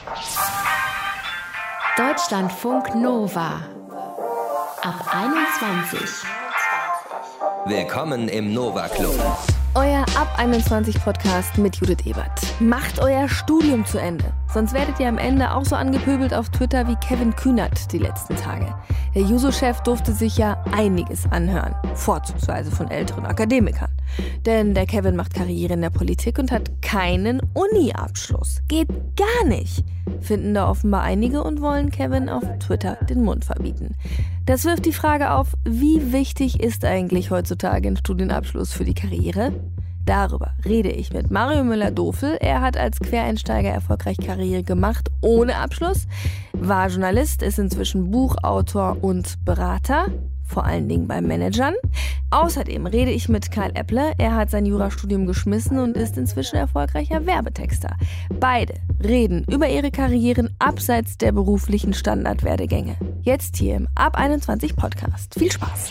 Deutschlandfunk Nova ab 21. Willkommen im Nova Club. Euer Ab 21 Podcast mit Judith Ebert. Macht euer Studium zu Ende. Sonst werdet ihr am Ende auch so angepöbelt auf Twitter wie Kevin Kühnert die letzten Tage. Der Juso-Chef durfte sich ja einiges anhören. Vorzugsweise von älteren Akademikern. Denn der Kevin macht Karriere in der Politik und hat keinen Uni-Abschluss. Geht gar nicht. Finden da offenbar einige und wollen Kevin auf Twitter den Mund verbieten. Das wirft die Frage auf, wie wichtig ist eigentlich heutzutage ein Studienabschluss für die Karriere? Darüber rede ich mit Mario Müller-Dofel. Er hat als Quereinsteiger erfolgreich Karriere gemacht, ohne Abschluss, war Journalist, ist inzwischen Buchautor und Berater, vor allen Dingen bei Managern. Außerdem rede ich mit Karl Epple. Er hat sein Jurastudium geschmissen und ist inzwischen erfolgreicher Werbetexter. Beide reden über ihre Karrieren abseits der beruflichen Standardwerdegänge. Jetzt hier im Ab 21 Podcast. Viel Spaß!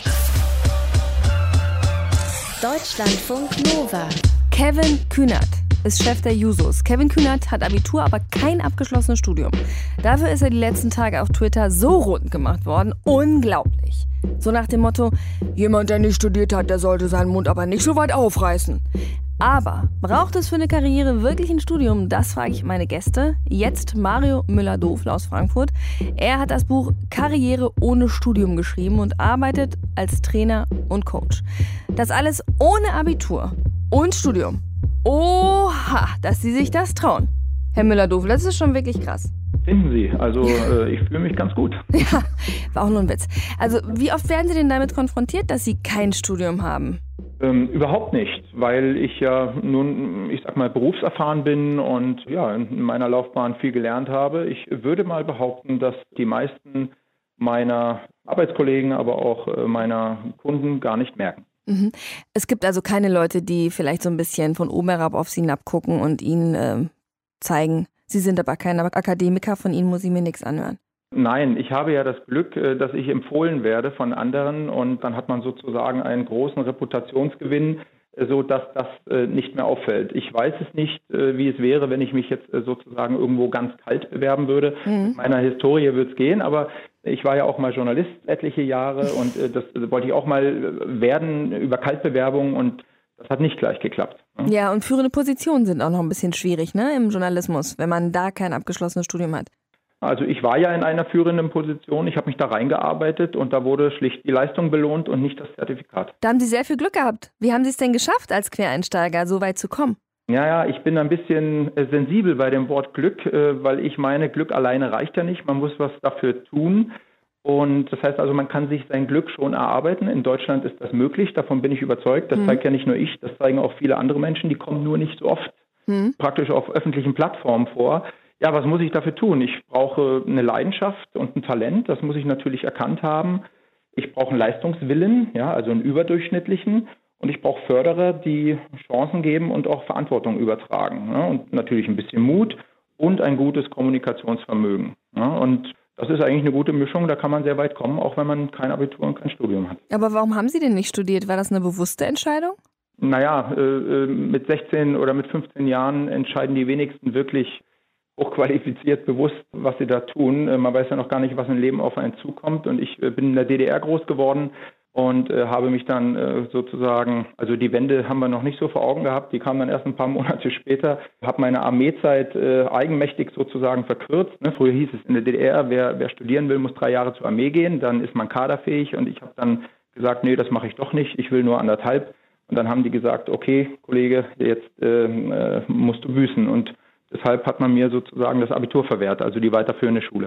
Deutschlandfunk Nova. Kevin Kühnert ist Chef der Jusos. Kevin Kühnert hat Abitur, aber kein abgeschlossenes Studium. Dafür ist er die letzten Tage auf Twitter so rund gemacht worden. Unglaublich. So nach dem Motto, jemand, der nicht studiert hat, der sollte seinen Mund aber nicht so weit aufreißen. Aber braucht es für eine Karriere wirklich ein Studium? Das frage ich meine Gäste. Jetzt Mario Müller-Dofel aus Frankfurt. Er hat das Buch Karriere ohne Studium geschrieben und arbeitet als Trainer und Coach. Das alles ohne Abitur und Studium. Oha, dass Sie sich das trauen. Herr Müller-Dofel, das ist schon wirklich krass. Finden Sie. Also ich fühle mich ganz gut. Ja, war auch nur ein Witz. Also wie oft werden Sie denn damit konfrontiert, dass Sie kein Studium haben? Überhaupt nicht, weil ich ja nun, ich sag mal, berufserfahren bin und ja, in meiner Laufbahn viel gelernt habe. Ich würde mal behaupten, dass die meisten meiner Arbeitskollegen, aber auch meiner Kunden gar nicht merken. Mhm. Es gibt also keine Leute, die vielleicht so ein bisschen von oben herab auf Sie hinabgucken und Ihnen zeigen, Sie sind aber kein Akademiker, von Ihnen muss ich mir nichts anhören. Nein, ich habe ja das Glück, dass ich empfohlen werde von anderen und dann hat man sozusagen einen großen Reputationsgewinn, so dass das nicht mehr auffällt. Ich weiß es nicht, wie es wäre, wenn ich mich jetzt sozusagen irgendwo ganz kalt bewerben würde. Mit meiner Historie wird es gehen, aber ich war ja auch mal Journalist etliche Jahre und das wollte ich auch mal werden über Kaltbewerbungen und das hat nicht gleich geklappt. Ne? Ja, und führende Positionen sind auch noch ein bisschen schwierig, ne, im Journalismus, wenn man da kein abgeschlossenes Studium hat. Also ich war ja in einer führenden Position, ich habe mich da reingearbeitet und da wurde schlicht die Leistung belohnt und nicht das Zertifikat. Da haben Sie sehr viel Glück gehabt. Wie haben Sie es denn geschafft, als Quereinsteiger so weit zu kommen? Ja, ich bin ein bisschen sensibel bei dem Wort Glück, weil ich meine, Glück alleine reicht ja nicht, man muss was dafür tun. Und das heißt also, man kann sich sein Glück schon erarbeiten. In Deutschland ist das möglich, davon bin ich überzeugt. Das zeigt ja nicht nur ich, das zeigen auch viele andere Menschen, die kommen nur nicht so oft praktisch auf öffentlichen Plattformen vor. Ja, was muss ich dafür tun? Ich brauche eine Leidenschaft und ein Talent, das muss ich natürlich erkannt haben. Ich brauche einen Leistungswillen, ja, also einen überdurchschnittlichen. Und ich brauche Förderer, die Chancen geben und auch Verantwortung übertragen. Ne? Und natürlich ein bisschen Mut und ein gutes Kommunikationsvermögen. Ne? Und das ist eigentlich eine gute Mischung, da kann man sehr weit kommen, auch wenn man kein Abitur und kein Studium hat. Aber warum haben Sie denn nicht studiert? War das eine bewusste Entscheidung? Naja, mit 16 oder mit 15 Jahren entscheiden die wenigsten wirklich hochqualifiziert bewusst, was sie da tun. Man weiß ja noch gar nicht, was im Leben auf einen zukommt. Und ich bin in der DDR groß geworden und habe mich dann sozusagen, also die Wende haben wir noch nicht so vor Augen gehabt, die kam dann erst ein paar Monate später, habe meine Armeezeit eigenmächtig sozusagen verkürzt. Ne? Früher hieß es in der DDR, wer studieren will, muss 3 Jahre zur Armee gehen, dann ist man kaderfähig und ich habe dann gesagt, nee, das mache ich doch nicht, ich will nur 1,5. Und dann haben die gesagt, okay, Kollege, jetzt musst du büßen und deshalb hat man mir sozusagen das Abitur verwehrt, also die weiterführende Schule.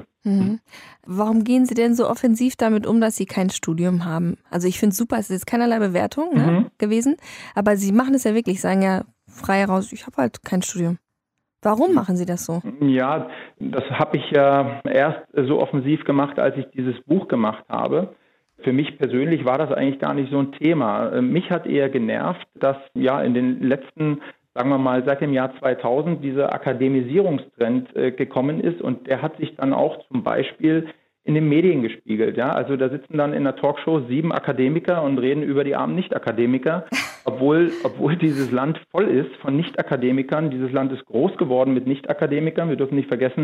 Warum gehen Sie denn so offensiv damit um, dass Sie kein Studium haben? Also ich finde es super, es ist jetzt keinerlei Bewertung gewesen, aber Sie machen es ja wirklich, sagen ja frei heraus, ich habe halt kein Studium. Warum machen Sie das so? Ja, das habe ich ja erst so offensiv gemacht, als ich dieses Buch gemacht habe. Für mich persönlich war das eigentlich gar nicht so ein Thema. Mich hat eher genervt, dass ja in den letzten, sagen wir mal, seit dem Jahr 2000 dieser Akademisierungstrend gekommen ist und der hat sich dann auch zum Beispiel in den Medien gespiegelt. Ja? Also da sitzen dann in der Talkshow 7 Akademiker und reden über die armen Nicht-Akademiker, obwohl dieses Land voll ist von Nicht-Akademikern. Dieses Land ist groß geworden mit Nicht-Akademikern. Wir dürfen nicht vergessen,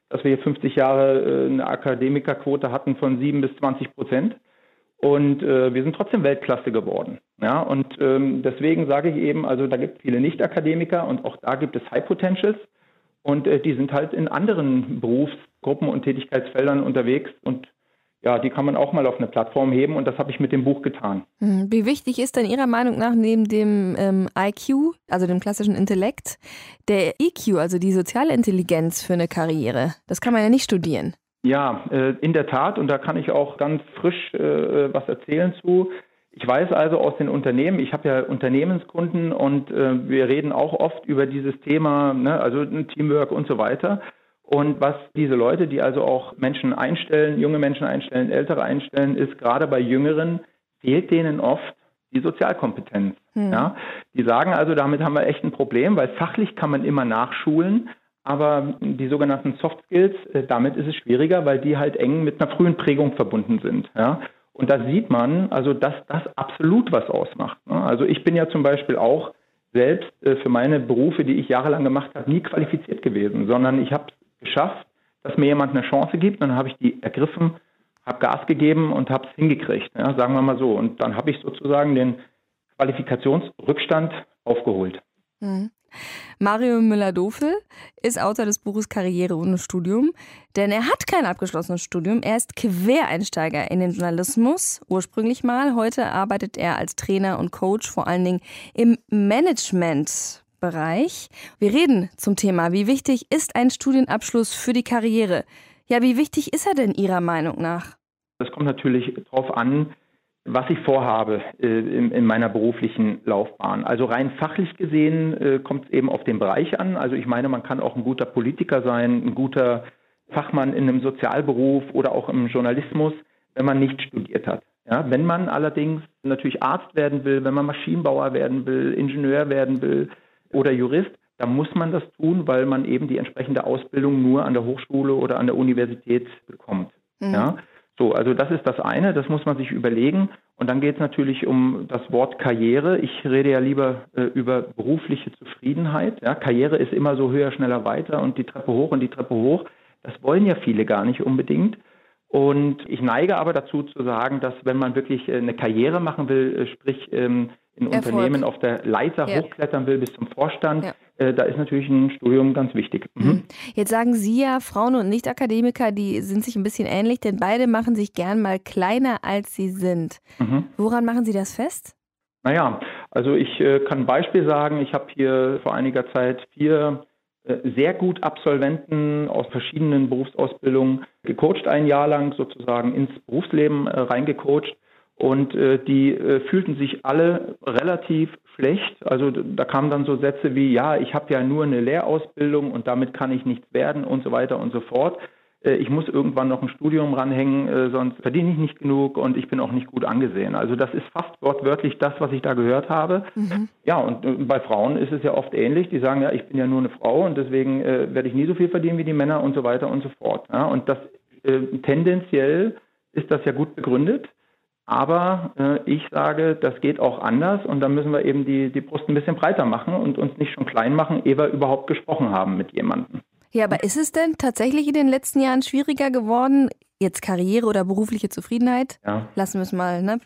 dass wir hier 50 Jahre eine Akademikerquote hatten von 7-20%. Und wir sind trotzdem Weltklasse geworden. Ja, und deswegen sage ich eben, also da gibt es viele Nicht-Akademiker und auch da gibt es High Potentials. Und die sind halt in anderen Berufsgruppen und Tätigkeitsfeldern unterwegs. Und ja, die kann man auch mal auf eine Plattform heben. Und das habe ich mit dem Buch getan. Wie wichtig ist denn Ihrer Meinung nach neben dem IQ, also dem klassischen Intellekt, der EQ, also die soziale Intelligenz für eine Karriere? Das kann man ja nicht studieren. Ja, in der Tat. Und da kann ich auch ganz frisch was erzählen zu. Ich weiß also aus den Unternehmen, ich habe ja Unternehmenskunden und wir reden auch oft über dieses Thema, ne, also Teamwork und so weiter. Und was diese Leute, die also auch Menschen einstellen, junge Menschen einstellen, ältere einstellen, ist gerade bei Jüngeren, fehlt denen oft die Sozialkompetenz. Ja? Die sagen also, damit haben wir echt ein Problem, weil fachlich kann man immer nachschulen. Aber die sogenannten Soft Skills, damit ist es schwieriger, weil die halt eng mit einer frühen Prägung verbunden sind. Ja? Und da sieht man, also dass das absolut was ausmacht. Ne? Also ich bin ja zum Beispiel auch selbst für meine Berufe, die ich jahrelang gemacht habe, nie qualifiziert gewesen, sondern ich habe es geschafft, dass mir jemand eine Chance gibt. Dann habe ich die ergriffen, habe Gas gegeben und habe es hingekriegt, ja? Sagen wir mal so. Und dann habe ich sozusagen den Qualifikationsrückstand aufgeholt. Mario Müller-Dofel ist Autor des Buches Karriere ohne Studium, denn er hat kein abgeschlossenes Studium. Er ist Quereinsteiger in den Journalismus, ursprünglich mal. Heute arbeitet er als Trainer und Coach, vor allen Dingen im Managementbereich. Wir reden zum Thema, wie wichtig ist ein Studienabschluss für die Karriere? Ja, wie wichtig ist er denn Ihrer Meinung nach? Das kommt natürlich darauf an, was ich vorhabe in meiner beruflichen Laufbahn. Also rein fachlich gesehen kommt es eben auf den Bereich an. Also ich meine, man kann auch ein guter Politiker sein, ein guter Fachmann in einem Sozialberuf oder auch im Journalismus, wenn man nicht studiert hat. Ja, wenn man allerdings natürlich Arzt werden will, wenn man Maschinenbauer werden will, Ingenieur werden will oder Jurist, dann muss man das tun, weil man eben die entsprechende Ausbildung nur an der Hochschule oder an der Universität bekommt. Ja. So, also das ist das eine, das muss man sich überlegen. Und dann geht es natürlich um das Wort Karriere. Ich rede ja lieber über berufliche Zufriedenheit. Ja, Karriere ist immer so höher, schneller, weiter und die Treppe hoch und die Treppe hoch. Das wollen ja viele gar nicht unbedingt. Und ich neige aber dazu zu sagen, dass wenn man wirklich eine Karriere machen will, sprich in Unternehmen auf der Leiter hochklettern will bis zum Vorstand, da ist natürlich ein Studium ganz wichtig. Jetzt sagen Sie ja, Frauen und Nicht-Akademiker, die sind sich ein bisschen ähnlich, denn beide machen sich gern mal kleiner, als sie sind. Woran machen Sie das fest? Naja, also ich kann ein Beispiel sagen. Ich habe hier vor einiger Zeit 4 sehr gut Absolventen aus verschiedenen Berufsausbildungen gecoacht, ein Jahr lang sozusagen ins Berufsleben reingecoacht. Und die fühlten sich alle relativ schlecht. Also da kamen dann so Sätze wie, ja, ich habe ja nur eine Lehrausbildung und damit kann ich nichts werden und so weiter und so fort. Ich muss irgendwann noch ein Studium ranhängen, sonst verdiene ich nicht genug und ich bin auch nicht gut angesehen. Also das ist fast wortwörtlich das, was ich da gehört habe. Ja, und bei Frauen ist es ja oft ähnlich. Die sagen, ja, ich bin ja nur eine Frau und deswegen werde ich nie so viel verdienen wie die Männer und so weiter und so fort. Ja, und das tendenziell ist das ja gut begründet. Aber ich sage, das geht auch anders und dann müssen wir eben die Brust ein bisschen breiter machen und uns nicht schon klein machen, ehe wir überhaupt gesprochen haben mit jemandem. Ja, aber ist es denn tatsächlich in den letzten Jahren schwieriger geworden, jetzt Karriere oder berufliche Zufriedenheit? Ja. Lassen wir es mal, ne?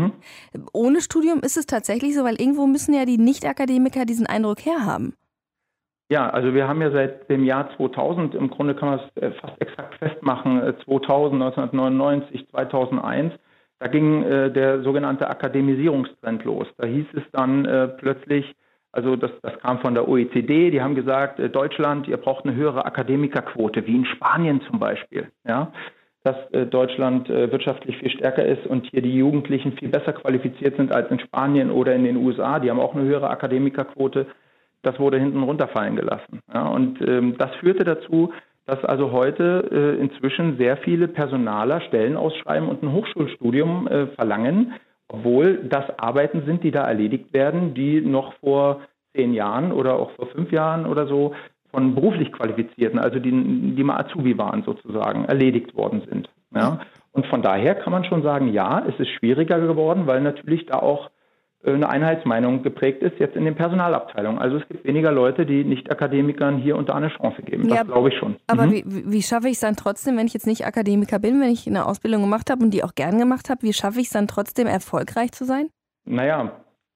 Ohne Studium ist es tatsächlich so, weil irgendwo müssen ja die Nicht-Akademiker diesen Eindruck herhaben. Ja, also wir haben ja seit dem Jahr 2000, im Grunde kann man es fast exakt festmachen, 2000, 1999, 2001, da ging der sogenannte Akademisierungstrend los. Da hieß es dann plötzlich, also das kam von der OECD, die haben gesagt, Deutschland, ihr braucht eine höhere Akademikerquote, wie in Spanien zum Beispiel. Ja? Dass Deutschland wirtschaftlich viel stärker ist und hier die Jugendlichen viel besser qualifiziert sind als in Spanien oder in den USA. Die haben auch eine höhere Akademikerquote. Das wurde hinten runterfallen gelassen. Ja? Und das führte dazu, dass also heute inzwischen sehr viele Personaler Stellen ausschreiben und ein Hochschulstudium verlangen, obwohl das Arbeiten sind, die da erledigt werden, die noch vor 10 Jahren oder auch vor 5 Jahren oder so von beruflich Qualifizierten, also die mal Azubi waren sozusagen, erledigt worden sind. Ja? Und von daher kann man schon sagen, ja, es ist schwieriger geworden, weil natürlich da auch eine Einheitsmeinung geprägt ist, jetzt in den Personalabteilungen. Also es gibt weniger Leute, die Nicht-Akademikern hier und da eine Chance geben. Das glaube ich schon. Aber wie schaffe ich es dann trotzdem, wenn ich jetzt nicht Akademiker bin, wenn ich eine Ausbildung gemacht habe und die auch gern gemacht habe, wie schaffe ich es dann trotzdem, erfolgreich zu sein? Naja,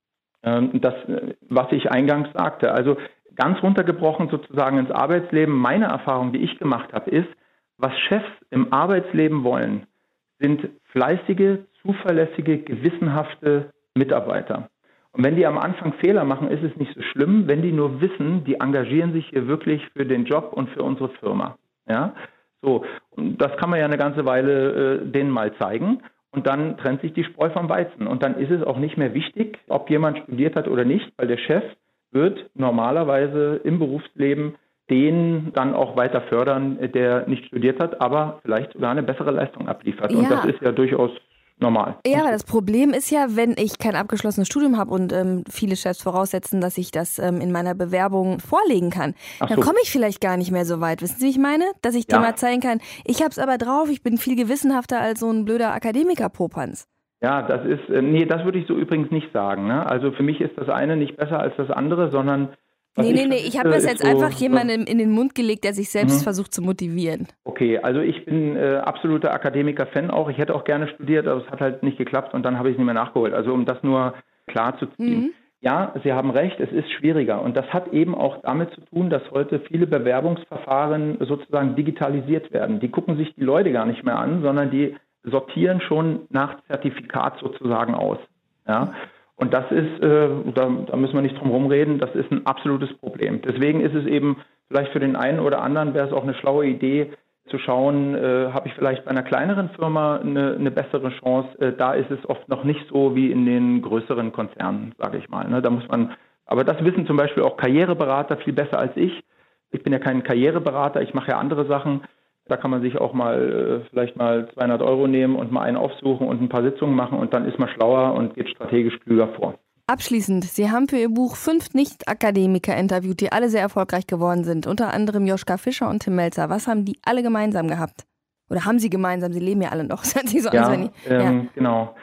das, was ich eingangs sagte, also ganz runtergebrochen sozusagen ins Arbeitsleben, meine Erfahrung, die ich gemacht habe, ist, was Chefs im Arbeitsleben wollen, sind fleißige, zuverlässige, gewissenhafte Mitarbeiter. Und wenn die am Anfang Fehler machen, ist es nicht so schlimm, wenn die nur wissen, die engagieren sich hier wirklich für den Job und für unsere Firma. Ja, so, und das kann man ja eine ganze Weile denen mal zeigen. Und dann trennt sich die Spreu vom Weizen. Und dann ist es auch nicht mehr wichtig, ob jemand studiert hat oder nicht, weil der Chef wird normalerweise im Berufsleben den dann auch weiter fördern, der nicht studiert hat, aber vielleicht sogar eine bessere Leistung abliefert. Ja. Und das ist ja durchaus normal. Ja, aber das Problem ist ja, wenn ich kein abgeschlossenes Studium habe und viele Chefs voraussetzen, dass ich das in meiner Bewerbung vorlegen kann, dann komme ich vielleicht gar nicht mehr so weit. Wissen Sie, wie ich meine? Dass ich dir mal zeigen kann, ich habe es aber drauf, ich bin viel gewissenhafter als so ein blöder Akademiker-Popanz. Ja, das ist, das würde ich so übrigens nicht sagen. Ne? Also für mich ist das eine nicht besser als das andere, sondern Nee, ich habe das jetzt einfach jemandem in den Mund gelegt, der sich selbst versucht zu motivieren. Okay, also ich bin absoluter Akademiker-Fan auch. Ich hätte auch gerne studiert, aber es hat halt nicht geklappt und dann habe ich es nicht mehr nachgeholt. Also um das nur klar zu ziehen. Ja, Sie haben recht, es ist schwieriger. Und das hat eben auch damit zu tun, dass heute viele Bewerbungsverfahren sozusagen digitalisiert werden. Die gucken sich die Leute gar nicht mehr an, sondern die sortieren schon nach Zertifikat sozusagen aus. Ja. Und das ist, da müssen wir nicht drum rumreden, das ist ein absolutes Problem. Deswegen ist es eben vielleicht für den einen oder anderen, wäre es auch eine schlaue Idee zu schauen, habe ich vielleicht bei einer kleineren Firma eine bessere Chance. Da ist es oft noch nicht so wie in den größeren Konzernen, sage ich mal. Ne? Da muss man, aber das wissen zum Beispiel auch Karriereberater viel besser als ich. Ich bin ja kein Karriereberater, ich mache ja andere Sachen. Da kann man sich auch mal vielleicht mal 200 € nehmen und mal einen aufsuchen und ein paar Sitzungen machen und dann ist man schlauer und geht strategisch klüger vor. Abschließend, Sie haben für Ihr Buch 5 Nicht-Akademiker interviewt, die alle sehr erfolgreich geworden sind. Unter anderem Joschka Fischer und Tim Melzer. Was haben die alle gemeinsam gehabt? Oder haben sie gemeinsam? Sie leben ja alle noch. Das hört sich so an, genau.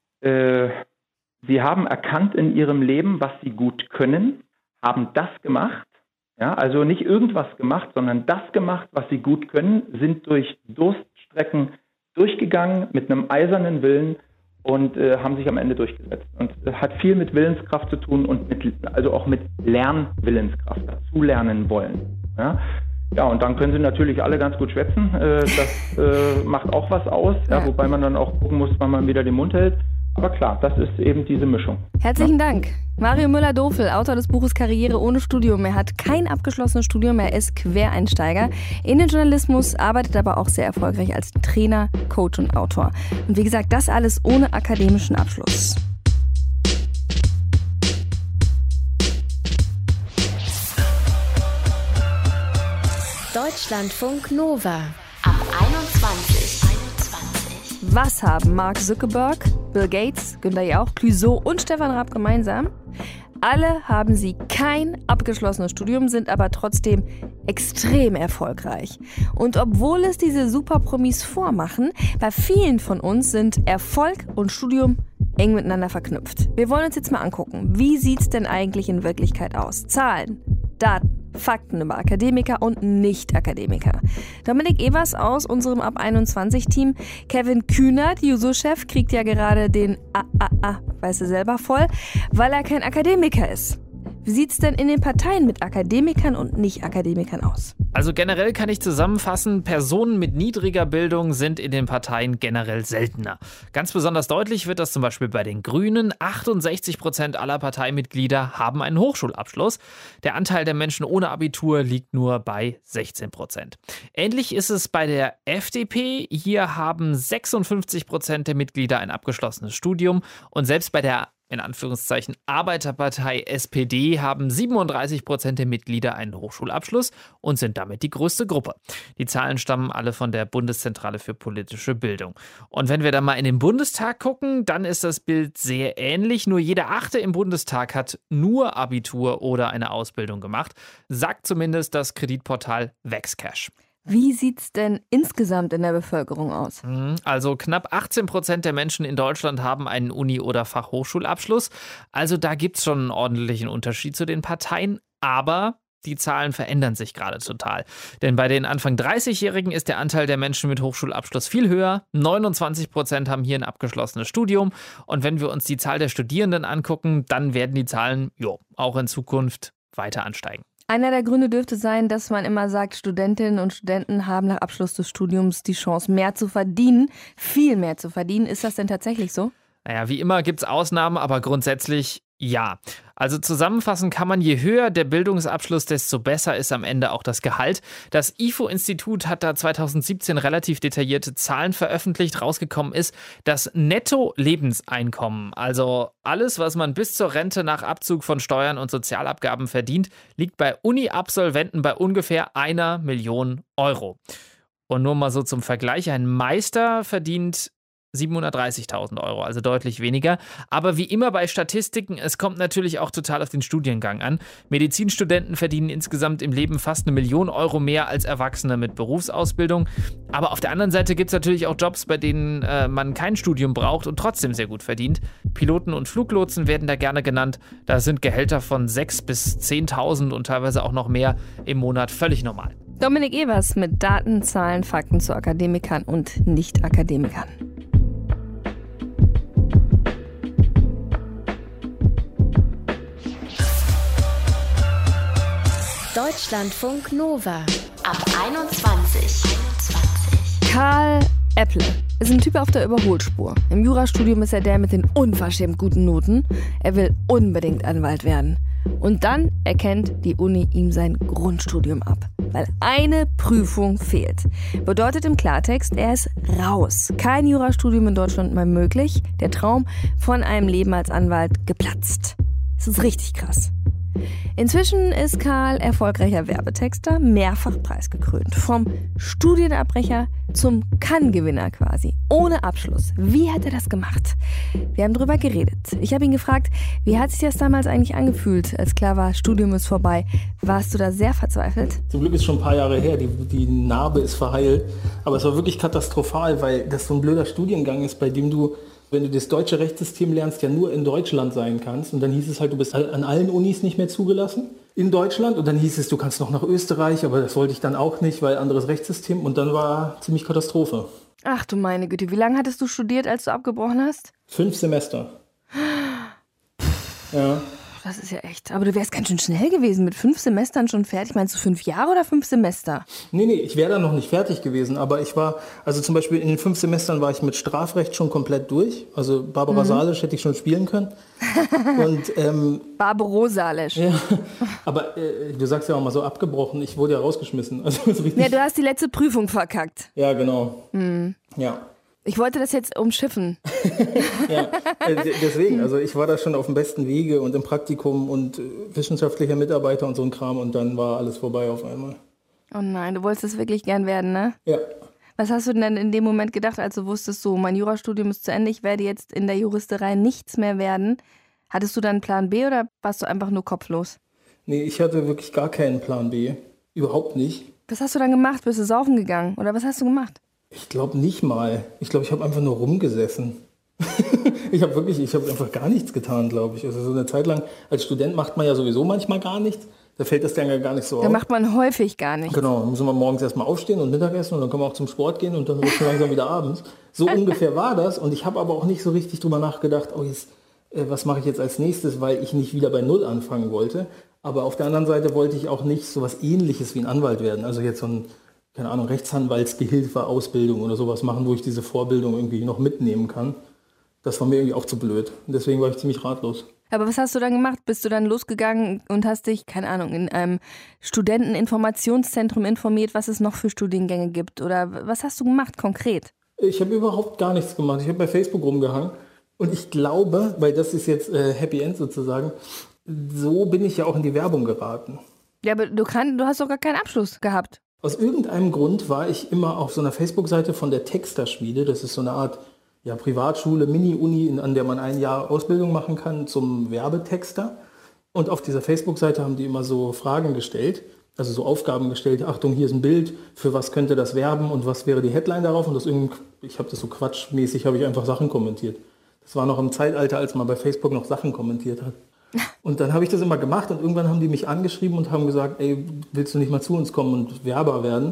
Sie haben erkannt in ihrem Leben, was sie gut können, haben das gemacht. Ja, also nicht irgendwas gemacht, sondern das gemacht, was sie gut können, sind durch Durststrecken durchgegangen mit einem eisernen Willen und haben sich am Ende durchgesetzt. Und das hat viel mit Willenskraft zu tun und also auch mit Lernwillenskraft, dazu lernen wollen. Ja, und dann können sie natürlich alle ganz gut schwätzen. Das macht auch was aus, wobei man dann auch gucken muss, wann man wieder den Mund hält. Aber klar, das ist eben diese Mischung. Herzlichen Dank. Mario Müller-Dofel, Autor des Buches Karriere ohne Studium. Er hat kein abgeschlossenes Studium, er ist Quereinsteiger in den Journalismus, arbeitet aber auch sehr erfolgreich als Trainer, Coach und Autor. Und wie gesagt, das alles ohne akademischen Abschluss. Deutschlandfunk Nova ab 21. Was haben Mark Zuckerberg, Bill Gates, Günther Jauch, Clouseau und Stefan Raab gemeinsam? Alle haben sie kein abgeschlossenes Studium, sind aber trotzdem extrem erfolgreich. Und obwohl es diese Superpromis vormachen, bei vielen von uns sind Erfolg und Studium eng miteinander verknüpft. Wir wollen uns jetzt mal angucken, wie sieht's denn eigentlich in Wirklichkeit aus? Zahlen, Daten, Fakten über Akademiker und Nicht-Akademiker. Dominik Evers aus unserem Ab 21-Team, Kevin Kühnert, Juso-Chef, kriegt ja gerade den weißt du selber voll, weil er kein Akademiker ist. Wie sieht's denn in den Parteien mit Akademikern und Nicht-Akademikern aus? Also generell kann ich zusammenfassen, Personen mit niedriger Bildung sind in den Parteien generell seltener. Ganz besonders deutlich wird das zum Beispiel bei den Grünen. 68% aller Parteimitglieder haben einen Hochschulabschluss. Der Anteil der Menschen ohne Abitur liegt nur bei 16%. Ähnlich ist es bei der FDP. Hier haben 56% der Mitglieder ein abgeschlossenes Studium. Und selbst bei der in Anführungszeichen Arbeiterpartei SPD haben 37% der Mitglieder einen Hochschulabschluss und sind damit die größte Gruppe. Die Zahlen stammen alle von der Bundeszentrale für politische Bildung. Und wenn wir dann mal in den Bundestag gucken, dann ist das Bild sehr ähnlich. Nur jeder Achte im Bundestag hat nur Abitur oder eine Ausbildung gemacht, sagt zumindest das Kreditportal Vexcash. Wie sieht's denn insgesamt in der Bevölkerung aus? Also knapp 18% der Menschen in Deutschland haben einen Uni- oder Fachhochschulabschluss. Also da gibt es schon einen ordentlichen Unterschied zu den Parteien. Aber die Zahlen verändern sich gerade total. Denn bei den Anfang 30-Jährigen ist der Anteil der Menschen mit Hochschulabschluss viel höher. 29% haben hier ein abgeschlossenes Studium. Und wenn wir uns die Zahl der Studierenden angucken, dann werden die Zahlen auch in Zukunft weiter ansteigen. Einer der Gründe dürfte sein, dass man immer sagt, Studentinnen und Studenten haben nach Abschluss des Studiums die Chance, mehr zu verdienen, viel mehr zu verdienen. Ist das denn tatsächlich so? Naja, wie immer gibt es Ausnahmen, aber grundsätzlich ja. Also zusammenfassen kann man, je höher der Bildungsabschluss, desto besser ist am Ende auch das Gehalt. Das IFO-Institut hat da 2017 relativ detaillierte Zahlen veröffentlicht. Rausgekommen ist das Netto-Lebenseinkommen. Also alles, was man bis zur Rente nach Abzug von Steuern und Sozialabgaben verdient, liegt bei Uni-Absolventen bei ungefähr 1 Million Euro. Und nur mal so zum Vergleich, ein Meister verdient 730.000 Euro, also deutlich weniger. Aber wie immer bei Statistiken, es kommt natürlich auch total auf den Studiengang an. Medizinstudenten verdienen insgesamt im Leben fast 1 Million Euro mehr als Erwachsene mit Berufsausbildung. Aber auf der anderen Seite gibt es natürlich auch Jobs, bei denen man kein Studium braucht und trotzdem sehr gut verdient. Piloten und Fluglotsen werden da gerne genannt. Da sind Gehälter von 6.000 bis 10.000 und teilweise auch noch mehr im Monat völlig normal. Dominik Evers mit Daten, Zahlen, Fakten zu Akademikern und Nicht-Akademikern. Deutschlandfunk Nova ab 21. Karl Epple ist ein Typ auf der Überholspur. Im Jurastudium ist er der mit den unverschämt guten Noten. Er will unbedingt Anwalt werden. Und dann erkennt die Uni ihm sein Grundstudium ab, weil eine Prüfung fehlt. Bedeutet im Klartext, er ist raus. Kein Jurastudium in Deutschland mehr möglich. Der Traum von einem Leben als Anwalt geplatzt. Das ist richtig krass. Inzwischen ist Karl erfolgreicher Werbetexter, mehrfach preisgekrönt. Vom Studienabbrecher zum Cannes-Gewinner quasi, ohne Abschluss. Wie hat er das gemacht? Wir haben drüber geredet. Ich habe ihn gefragt, wie hat sich das damals eigentlich angefühlt, als klar war, Studium ist vorbei. Warst du da sehr verzweifelt? Zum Glück ist schon ein paar Jahre her, die Narbe ist verheilt. Aber es war wirklich katastrophal, weil das so ein blöder Studiengang ist, bei dem du, wenn du das deutsche Rechtssystem lernst, ja nur in Deutschland sein kannst. Und dann hieß es halt, du bist an allen Unis nicht mehr zugelassen in Deutschland. Und dann hieß es, du kannst noch nach Österreich, aber das wollte ich dann auch nicht, weil anderes Rechtssystem. Und dann war ziemlich Katastrophe. Ach du meine Güte, wie lange hattest du studiert, als du abgebrochen hast? 5 Semester. Ja. Das ist ja echt. Aber du wärst ganz schön schnell gewesen, mit 5 Semestern schon fertig. Meinst du 5 Jahre oder 5 Semester? Nee, ich wäre da noch nicht fertig gewesen. Aber ich war, also zum Beispiel in den 5 Semestern war ich mit Strafrecht schon komplett durch. Also Barbara Salisch hätte ich schon spielen können. Und, Barbaro Salisch. Ja, aber du sagst ja auch mal so abgebrochen. Ich wurde ja rausgeschmissen. Also, richtig. Ja, du hast die letzte Prüfung verkackt. Ja, genau. Ja. Ich wollte das jetzt umschiffen. Ja, deswegen, also ich war da schon auf dem besten Wege und im Praktikum und wissenschaftlicher Mitarbeiter und so ein Kram und dann war alles vorbei auf einmal. Oh nein, du wolltest es wirklich gern werden, ne? Ja. Was hast du denn in dem Moment gedacht, als du wusstest, so, mein Jurastudium ist zu Ende, ich werde jetzt in der Juristerei nichts mehr werden? Hattest du dann einen Plan B oder warst du einfach nur kopflos? Nee, ich hatte wirklich gar keinen Plan B. Überhaupt nicht. Was hast du dann gemacht? Bist du saufen gegangen? Oder was hast du gemacht? Ich glaube nicht mal. Ich glaube, ich habe einfach nur rumgesessen. Ich habe einfach gar nichts getan, glaube ich. Also so eine Zeit lang, als Student macht man ja sowieso manchmal gar nichts. Da fällt das dann ja gar nicht so auf. Da macht man häufig gar nichts. Genau, dann muss man morgens erstmal aufstehen und Mittagessen und dann kann man auch zum Sport gehen und dann wird es langsam wieder abends. So ungefähr war das und ich habe aber auch nicht so richtig drüber nachgedacht, oh jetzt, was mache ich jetzt als nächstes, weil ich nicht wieder bei Null anfangen wollte. Aber auf der anderen Seite wollte ich auch nicht so was Ähnliches wie ein Anwalt werden. Also jetzt so ein, keine Ahnung, Rechtsanwaltsgehilfe, Ausbildung oder sowas machen, wo ich diese Vorbildung irgendwie noch mitnehmen kann. Das war mir irgendwie auch zu blöd. Und deswegen war ich ziemlich ratlos. Aber was hast du dann gemacht? Bist du dann losgegangen und hast dich, keine Ahnung, in einem Studenteninformationszentrum informiert, was es noch für Studiengänge gibt? Oder was hast du gemacht konkret? Ich habe überhaupt gar nichts gemacht. Ich habe bei Facebook rumgehangen. Und ich glaube, weil das ist jetzt Happy End sozusagen, so bin ich ja auch in die Werbung geraten. Ja, aber du hast doch gar keinen Abschluss gehabt. Aus irgendeinem Grund war ich immer auf so einer Facebook-Seite von der Texterschmiede. Das ist so eine Art Privatschule, Mini-Uni, an der man 1 Jahr Ausbildung machen kann zum Werbetexter. Und auf dieser Facebook-Seite haben die immer so Fragen gestellt. also so Aufgaben gestellt, Achtung, hier ist ein Bild, für was könnte das werben und was wäre die Headline darauf und ich habe das so quatschmäßig, habe ich einfach Sachen kommentiert. Das war noch im Zeitalter, als man bei Facebook noch Sachen kommentiert hat. Und dann habe ich das immer gemacht und irgendwann haben die mich angeschrieben und haben gesagt, ey, willst du nicht mal zu uns kommen und Werber werden?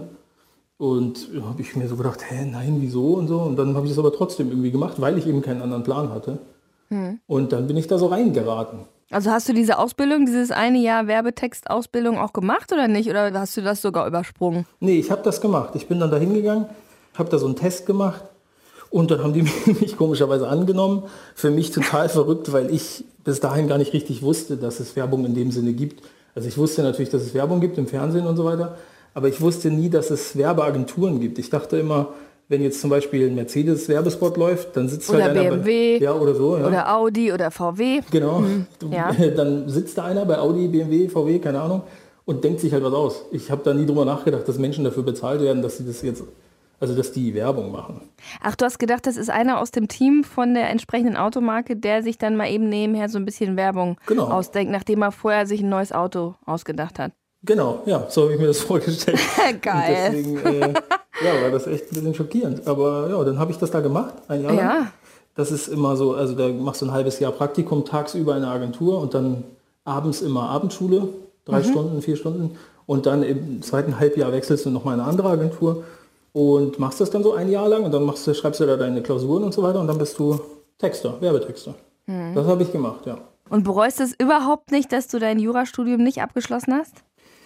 Und habe ich mir so gedacht, nein, wieso und so. Und dann habe ich das aber trotzdem irgendwie gemacht, weil ich eben keinen anderen Plan hatte. Und dann bin ich da so reingeraten. Also hast du diese Ausbildung, dieses eine Jahr Werbetextausbildung auch gemacht oder nicht? Oder hast du das sogar übersprungen? Nee, ich habe das gemacht. Ich bin dann da hingegangen, habe da so einen Test gemacht und dann haben die mich komischerweise angenommen. Für mich total verrückt, weil ich bis dahin gar nicht richtig wusste, dass es Werbung in dem Sinne gibt. Also ich wusste natürlich, dass es Werbung gibt im Fernsehen und so weiter, aber ich wusste nie, dass es Werbeagenturen gibt. Ich dachte immer, wenn jetzt zum Beispiel ein Mercedes-Werbespot läuft, dann sitzt oder halt einer BMW ja, oder so. Ja. Oder Audi oder VW. Genau. Ja. Dann sitzt da einer bei Audi, BMW, VW, keine Ahnung, und denkt sich halt was aus. Ich habe da nie drüber nachgedacht, dass Menschen dafür bezahlt werden, dass sie das jetzt, also dass die Werbung machen. Ach, du hast gedacht, das ist einer aus dem Team von der entsprechenden Automarke, der sich dann mal eben nebenher so ein bisschen Werbung ausdenkt, nachdem er vorher sich ein neues Auto ausgedacht hat. Genau, ja, so habe ich mir das vorgestellt. Geil. Und deswegen war das echt ein bisschen schockierend. Aber ja, dann habe ich das da gemacht, ein Jahr lang. Ja. Das ist immer so, also da machst du ein halbes Jahr Praktikum tagsüber in der Agentur und dann abends immer Abendschule, 3 Stunden, 4 Stunden. Und dann im zweiten Halbjahr wechselst du nochmal in eine andere Agentur und machst das dann so ein Jahr lang und dann schreibst du da deine Klausuren und so weiter und dann bist du Texter, Werbetexter. Das habe ich gemacht, ja. Und bereust es überhaupt nicht, dass du dein Jurastudium nicht abgeschlossen hast?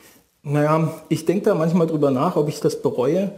Naja, ich denke da manchmal drüber nach, ob ich das bereue.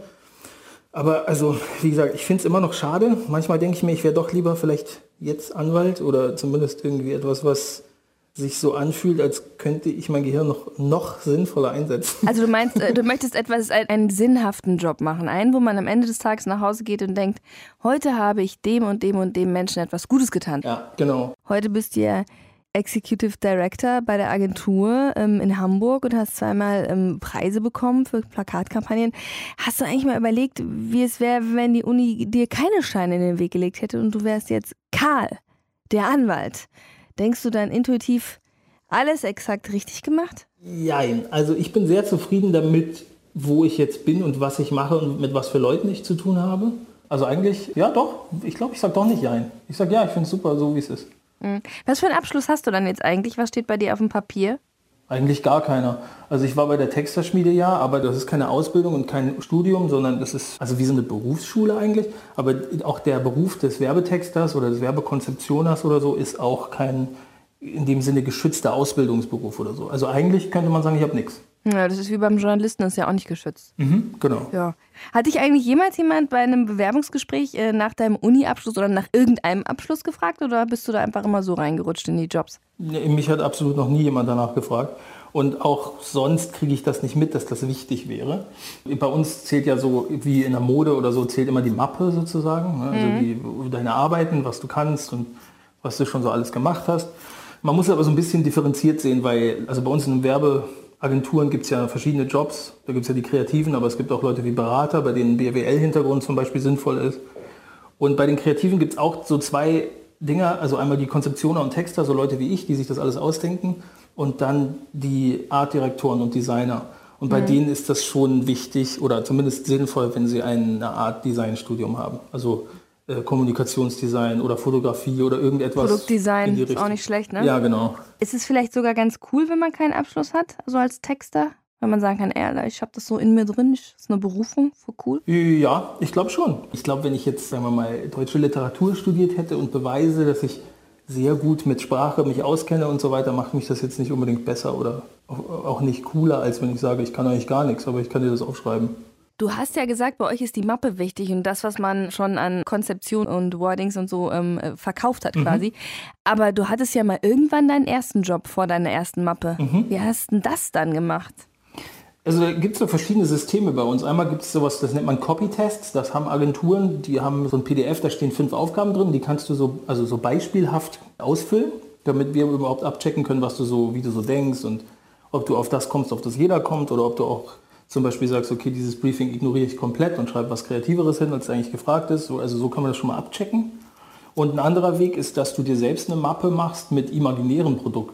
Aber also, wie gesagt, ich finde es immer noch schade. Manchmal denke ich mir, ich wäre doch lieber vielleicht jetzt Anwalt oder zumindest irgendwie etwas, was sich so anfühlt, als könnte ich mein Gehirn noch sinnvoller einsetzen. Also du meinst, du möchtest einen sinnhaften Job machen. Einen, wo man am Ende des Tages nach Hause geht und denkt, heute habe ich dem und dem und dem Menschen etwas Gutes getan. Ja, genau. Heute bist du ja Executive Director bei der Agentur in Hamburg und hast zweimal Preise bekommen für Plakatkampagnen. Hast du eigentlich mal überlegt, wie es wäre, wenn die Uni dir keine Steine in den Weg gelegt hätte und du wärst jetzt Karl, der Anwalt? Denkst du dann intuitiv, alles exakt richtig gemacht? Jein, also ich bin sehr zufrieden damit, wo ich jetzt bin und was ich mache und mit was für Leuten ich zu tun habe. Also eigentlich, ja doch, ich glaube, ich sage doch nicht jein. Ich sage ja, ich finde es super, so wie es ist. Was für einen Abschluss hast du dann jetzt eigentlich? Was steht bei dir auf dem Papier? Eigentlich gar keiner. Also ich war bei der Texterschmiede, ja, aber das ist keine Ausbildung und kein Studium, sondern das ist also wie so eine Berufsschule eigentlich. Aber auch der Beruf des Werbetexters oder des Werbekonzeptioners oder so ist auch kein in dem Sinne geschützter Ausbildungsberuf oder so. Also eigentlich könnte man sagen, ich habe nichts. Ja, das ist wie beim Journalisten, das ist ja auch nicht geschützt. Genau. Ja. Hat dich eigentlich jemals jemand bei einem Bewerbungsgespräch nach deinem Uni-Abschluss oder nach irgendeinem Abschluss gefragt oder bist du da einfach immer so reingerutscht in die Jobs? Nee, mich hat absolut noch nie jemand danach gefragt. Und auch sonst kriege ich das nicht mit, dass das wichtig wäre. Bei uns zählt ja so, wie in der Mode oder so, zählt immer die Mappe sozusagen. Also deine Arbeiten, was du kannst und was du schon so alles gemacht hast. Man muss aber so ein bisschen differenziert sehen, weil also bei uns in Werbeagenturen gibt es ja verschiedene Jobs. Da gibt es ja die Kreativen, aber es gibt auch Leute wie Berater, bei denen BWL-Hintergrund zum Beispiel sinnvoll ist. Und bei den Kreativen gibt es auch so 2 Dinge, also einmal die Konzeptioner und Texter, so Leute wie ich, die sich das alles ausdenken, und dann die Artdirektoren und Designer. Und bei denen ist das schon wichtig oder zumindest sinnvoll, wenn sie ein Art-Design-Studium haben. Also Kommunikationsdesign oder Fotografie oder irgendetwas. Produktdesign ist auch nicht schlecht, ne? Ja, genau. Ist es vielleicht sogar ganz cool, wenn man keinen Abschluss hat, so als Texter? Wenn man sagen kann, ich habe das so in mir drin, das ist eine Berufung, voll cool? Ja, ich glaube schon. Ich glaube, wenn ich jetzt, sagen wir mal, deutsche Literatur studiert hätte und beweise, dass ich sehr gut mit Sprache mich auskenne und so weiter, macht mich das jetzt nicht unbedingt besser oder auch nicht cooler, als wenn ich sage, ich kann eigentlich gar nichts, aber ich kann dir das aufschreiben. Du hast ja gesagt, bei euch ist die Mappe wichtig und das, was man schon an Konzeption und Wordings und so verkauft hat quasi. Aber du hattest ja mal irgendwann deinen ersten Job vor deiner ersten Mappe. Wie hast du denn das dann gemacht? Also da gibt es so verschiedene Systeme bei uns. Einmal gibt es sowas, das nennt man Copytests. Das haben Agenturen, die haben so ein PDF, da stehen 5 Aufgaben drin. Die kannst du so beispielhaft ausfüllen, damit wir überhaupt abchecken können, wie du so denkst und ob du auf das kommst, auf das jeder kommt, oder ob du auch zum Beispiel sagst, okay, dieses Briefing ignoriere ich komplett und schreibe was Kreativeres hin, als eigentlich gefragt ist. Also so kann man das schon mal abchecken. Und ein anderer Weg ist, dass du dir selbst eine Mappe machst mit imaginären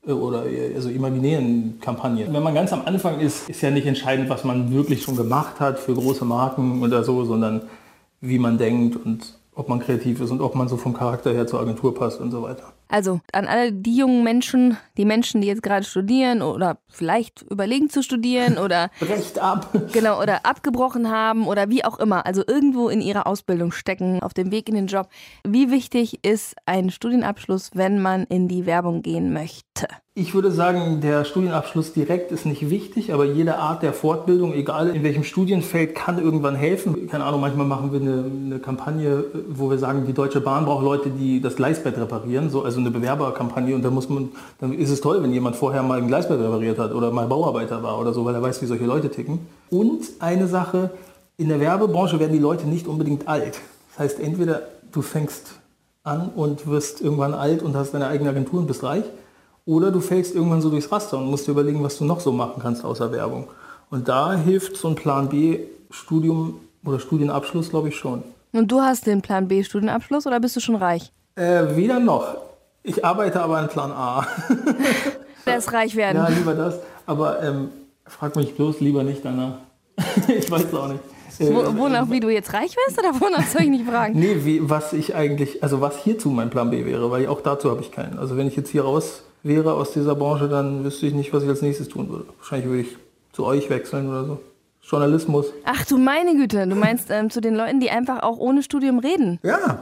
oder also imaginären Kampagnen. Wenn man ganz am Anfang ist ja nicht entscheidend, was man wirklich schon gemacht hat für große Marken oder so, sondern wie man denkt und ob man kreativ ist und ob man so vom Charakter her zur Agentur passt und so weiter. Also an alle die jungen Menschen, die jetzt gerade studieren oder vielleicht überlegen zu studieren oder Brecht ab. Genau, oder abgebrochen haben oder wie auch immer, also irgendwo in ihrer Ausbildung stecken, auf dem Weg in den Job. Wie wichtig ist ein Studienabschluss, wenn man in die Werbung gehen möchte? Ich würde sagen, der Studienabschluss direkt ist nicht wichtig, aber jede Art der Fortbildung, egal in welchem Studienfeld, kann irgendwann helfen. Keine Ahnung, manchmal machen wir eine Kampagne, wo wir sagen, die Deutsche Bahn braucht Leute, die das Gleisbett reparieren, also eine Bewerberkampagne. Und dann ist es toll, wenn jemand vorher mal ein Gleisbett repariert hat oder mal Bauarbeiter war oder so, weil er weiß, wie solche Leute ticken. Und eine Sache, in der Werbebranche werden die Leute nicht unbedingt alt. Das heißt, entweder du fängst an und wirst irgendwann alt und hast deine eigene Agentur und bist reich, oder du fällst irgendwann so durchs Raster und musst dir überlegen, was du noch so machen kannst außer Werbung. Und da hilft so ein Plan B-Studium oder Studienabschluss, glaube ich, schon. Und du hast den Plan B-Studienabschluss oder bist du schon reich? Weder noch. Ich arbeite aber an Plan A. Das reich werden. Ja, lieber das. Aber frag mich bloß lieber nicht danach. Ich weiß es auch nicht. Wonach, wie du jetzt reich wirst oder wonach soll ich nicht fragen? Nee, was hierzu mein Plan B wäre, weil auch dazu habe ich keinen. Also wenn ich jetzt hier raus wäre aus dieser Branche, dann wüsste ich nicht, was ich als nächstes tun würde. Wahrscheinlich würde ich zu euch wechseln oder so. Journalismus. Ach du meine Güte, du meinst zu den Leuten, die einfach auch ohne Studium reden? Ja.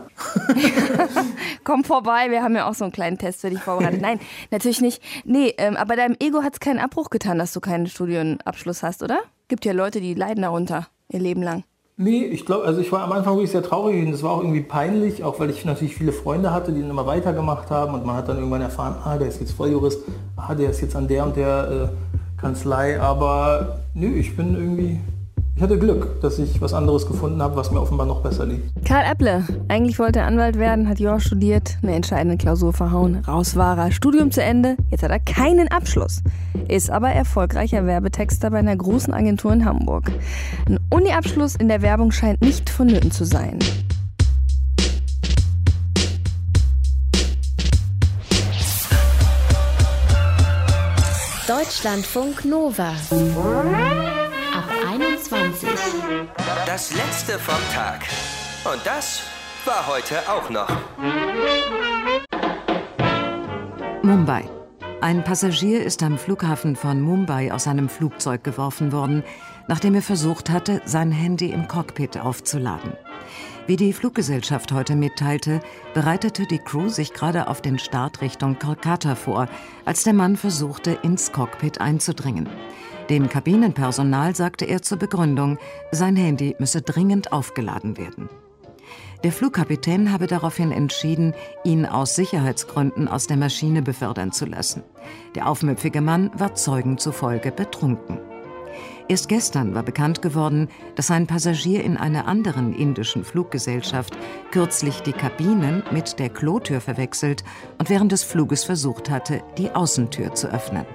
Komm vorbei, wir haben ja auch so einen kleinen Test für dich vorbereitet. Nein, natürlich nicht. Nee, aber deinem Ego hat es keinen Abbruch getan, dass du keinen Studienabschluss hast, oder? Gibt ja Leute, die leiden darunter ihr Leben lang. Nee, ich glaube, ich war am Anfang wirklich sehr traurig und das war auch irgendwie peinlich, auch weil ich natürlich viele Freunde hatte, die dann immer weitergemacht haben und man hat dann irgendwann erfahren, der ist jetzt Volljurist, der ist jetzt an der und der Kanzlei, aber ich hatte Glück, dass ich was anderes gefunden habe, was mir offenbar noch besser liegt. Karl Apple, eigentlich wollte er Anwalt werden, hat Jura studiert, eine entscheidende Klausur verhauen, raus war er, Studium zu Ende, jetzt hat er keinen Abschluss, ist aber erfolgreicher Werbetexter bei einer großen Agentur in Hamburg. Ein Uni-Abschluss in der Werbung scheint nicht vonnöten zu sein. Deutschlandfunk Nova. Ab 21. Das letzte vom Tag. Und das war heute auch noch. Mumbai. Ein Passagier ist am Flughafen von Mumbai aus einem Flugzeug geworfen worden, nachdem er versucht hatte, sein Handy im Cockpit aufzuladen. Wie die Fluggesellschaft heute mitteilte, bereitete die Crew sich gerade auf den Start Richtung Kolkata vor, als der Mann versuchte, ins Cockpit einzudringen. Dem Kabinenpersonal sagte er zur Begründung, sein Handy müsse dringend aufgeladen werden. Der Flugkapitän habe daraufhin entschieden, ihn aus Sicherheitsgründen aus der Maschine befördern zu lassen. Der aufmüpfige Mann war Zeugen zufolge betrunken. Erst gestern war bekannt geworden, dass ein Passagier in einer anderen indischen Fluggesellschaft kürzlich die Kabinen mit der Klotür verwechselt und während des Fluges versucht hatte, die Außentür zu öffnen.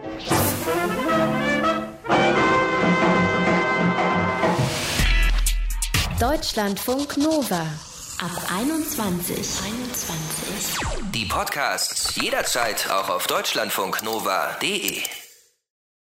Deutschlandfunk Nova. Ab 21. Die Podcasts jederzeit auch auf deutschlandfunknova.de.